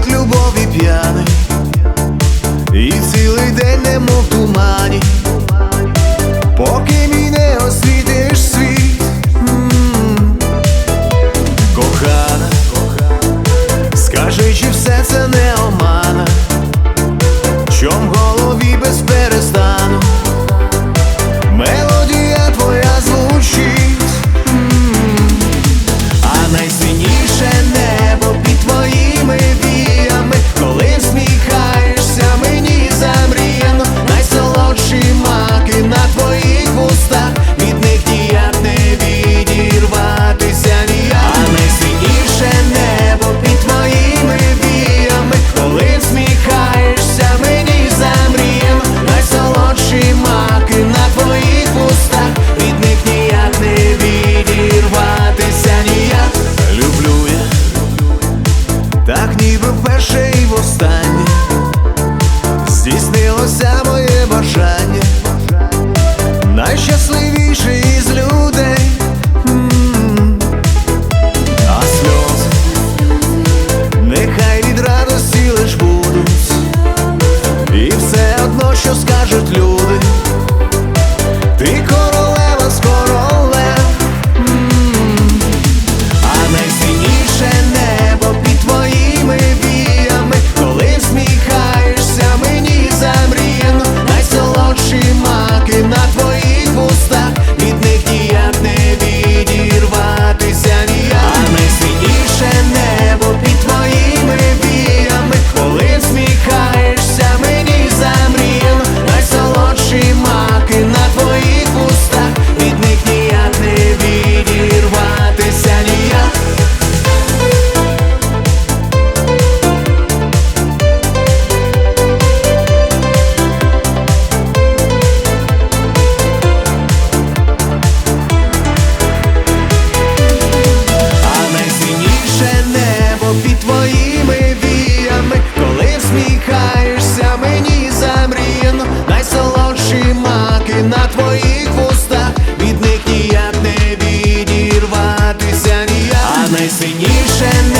від любові п'яний, і цілий день немов в тумані, поки мій не освітиш світ. Кохана, скажи, чи все це не омана, чом в голові без перестану мелодія твоя звучить. А найсильніше небо під твоїми віями, коли всміхаєшся мені замріяно, найсолодші маки на твоїх вустах, від них ніяк не відірватися ніяк. А найсильніше небо під твоїми віями, коли всміхаєшся мені замріяно, найсолодші маки на твоїх вустах, від них ніяк не відірватися ніяк. Люблю я так, ніби вперше і востаннє здійснилося моє бажання, найщасливіший із людей. А сльози нехай від радості лиш будуть, і все одно, що скажуть люди, ти королева з королем. А найсильніше небо під твоїми віями, коли всміхаєшся мені замріяно, найсолодші маки на твоїх вустах, від них ніяк не відірватися ніяк. А найсильніше небо під твоїми віями, коли всміхаєшся мені замріяно, найсолодші маки на твоїх вустах, від них ніяк не відірватися ніяк. А найсильніше небо під твоїми віями, коли всміхаєшся мені замріяно, найсолодші маки на твоїх вустах, від них ніяк не відірватися ніяк. А найсильніше